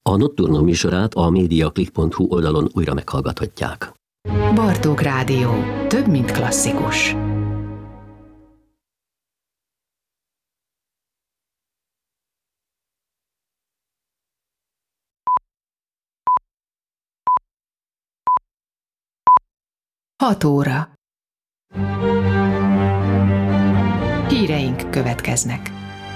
A Nocturno műsorát a mediaclick.hu oldalon újra meghallgathatják. Bartók Rádió. Több, mint klasszikus. Hat óra. Híreink következnek.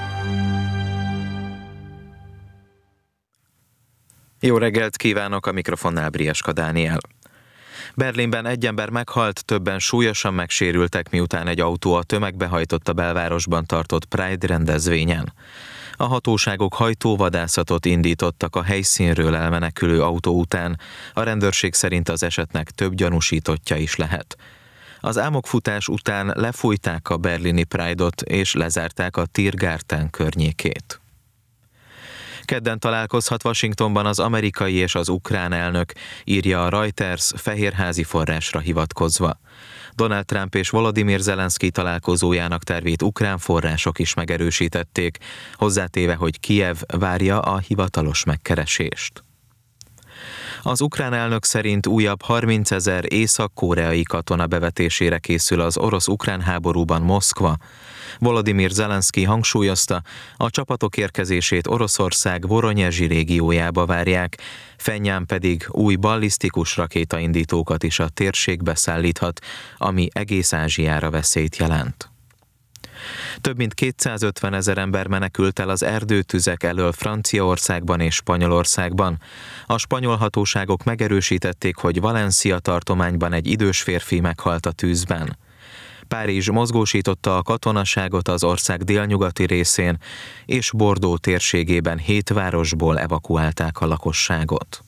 Jó reggelt kívánok, a mikrofonnál Brieska Dániel. Berlinben egy ember meghalt, többen súlyosan megsérültek, miután egy autó a tömegbe hajtott a belvárosban tartott Pride rendezvényen. A hatóságok hajtóvadászatot indítottak a helyszínről elmenekülő autó után, a rendőrség szerint az esetnek több gyanúsítottja is lehet. Az álmokfutás után lefújták a berlini Pride-ot és lezárták a Tiergarten környékét. Kedden találkozhat Washingtonban az amerikai és az ukrán elnök, írja a Reuters fehérházi forrásra hivatkozva. Donald Trump és Volodymyr Zelenszky találkozójának tervét ukrán források is megerősítették, hozzátéve, hogy Kijev várja a hivatalos megkeresést. Az ukrán elnök szerint újabb 30 000 észak-koreai katona bevetésére készül az orosz-ukrán háborúban Moszkva. Volodymyr Zelenszky hangsúlyozta, a csapatok érkezését Oroszország Voronyezsi régiójába várják, Phenján pedig új ballisztikus rakétaindítókat is a térségbe szállíthat, ami egész Ázsiára veszélyt jelent. Több mint 250 000 ember menekült el az erdőtüzek elől Franciaországban és Spanyolországban. A spanyol hatóságok megerősítették, hogy Valencia tartományban egy idős férfi meghalt a tűzben. Párizs mozgósította a katonaságot az ország délnyugati részén, és Bordeaux térségében 7 városból evakuálták a lakosságot.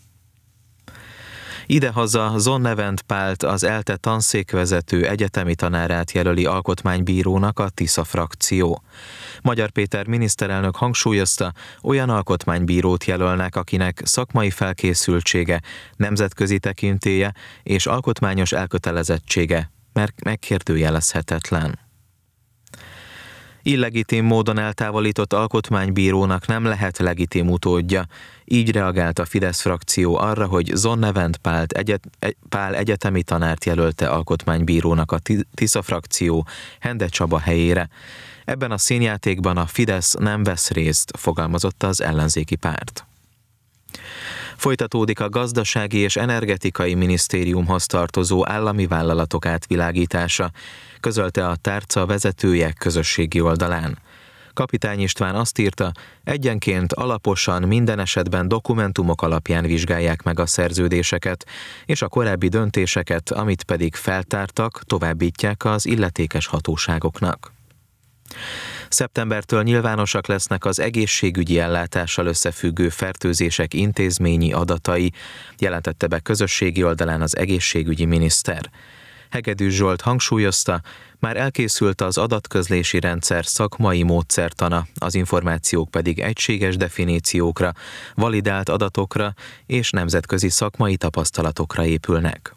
Idehaza Zonnevent Pált, az ELTE tanszékvezető egyetemi tanárát jelöli alkotmánybírónak a Tisza frakció. Magyar Péter miniszterelnök hangsúlyozta, olyan alkotmánybírót jelölnek, akinek szakmai felkészültsége, nemzetközi tekintélye és alkotmányos elkötelezettsége megkérdőjelezhetetlen. Illegitim módon eltávolított alkotmánybírónak nem lehet legitim utódja. Így reagált a Fidesz frakció arra, hogy Zonnevent Pál egyetemi tanárt jelölte alkotmánybírónak a Tisza frakció Hende Csaba helyére. Ebben a színjátékban a Fidesz nem vesz részt, fogalmazott az ellenzéki párt. Folytatódik a gazdasági és energetikai minisztériumhoz tartozó állami vállalatok átvilágítása, közölte a tárca vezetője közösségi oldalán. Kapitány István azt írta, egyenként alaposan minden esetben dokumentumok alapján vizsgálják meg a szerződéseket, és a korábbi döntéseket, amit pedig feltártak, továbbítják az illetékes hatóságoknak. Szeptembertől nyilvánosak lesznek az egészségügyi ellátással összefüggő fertőzések intézményi adatai, jelentette be közösségi oldalán az egészségügyi miniszter. Hegedűs Zsolt hangsúlyozta, már elkészült az adatközlési rendszer szakmai módszertana, az információk pedig egységes definíciókra, validált adatokra és nemzetközi szakmai tapasztalatokra épülnek.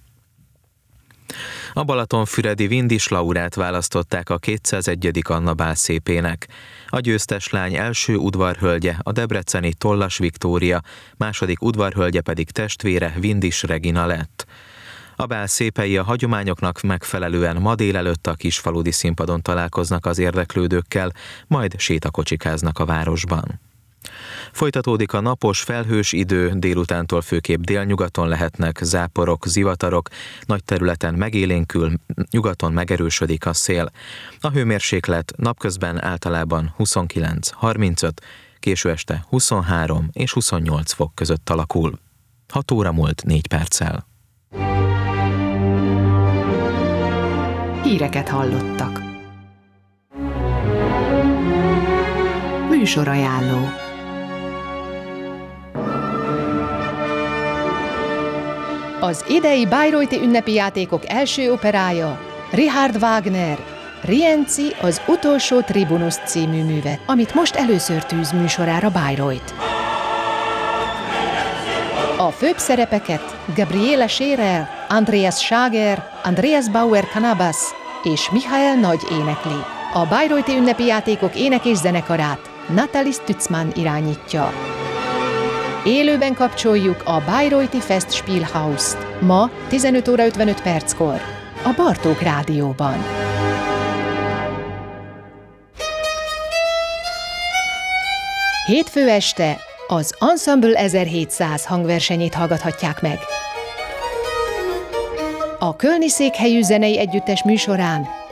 A Balatonfüredi Windis Laurát választották a 201. Anna Bál szépének. A győztes lány első udvarhölgye, a debreceni Tollas Viktória, második udvarhölgye pedig testvére Windis Regina lett. A bál szépei a hagyományoknak megfelelően ma délelőtt a Kisfaludi színpadon találkoznak az érdeklődőkkel, majd sétakocsikáznak a városban. Folytatódik a napos, felhős idő, délutántól főképp délnyugaton lehetnek záporok, zivatarok, nagy területen megélénkül, nyugaton megerősödik a szél. A hőmérséklet napközben általában 29-35, késő este 23 és 28 fok között alakul. 6 óra múlt 4 perccel. Híreket hallottak. Műsorajánló. Az idei Bayreuthi ünnepi játékok első operája Richard Wagner, Rienzi az utolsó Tribunus című műve, amit most először tűz műsorára Bayreuth. A főbb szerepeket Gabriele Scherer, Andreas Schager, Andreas Bauer-Canabas és Michael Nagy énekli. A Bayreuthi ünnepi játékok ének és zenekarát Nathalie Stützmann irányítja. Élőben kapcsoljuk a Bayreuther Festspielhaust. Ma 15 óra 55 perckor a Bartók Rádióban. Hétfő este az Ensemble 1700 hangversenyét hallgathatják meg. A Kölni Székhelyű Zenei Együttes műsorán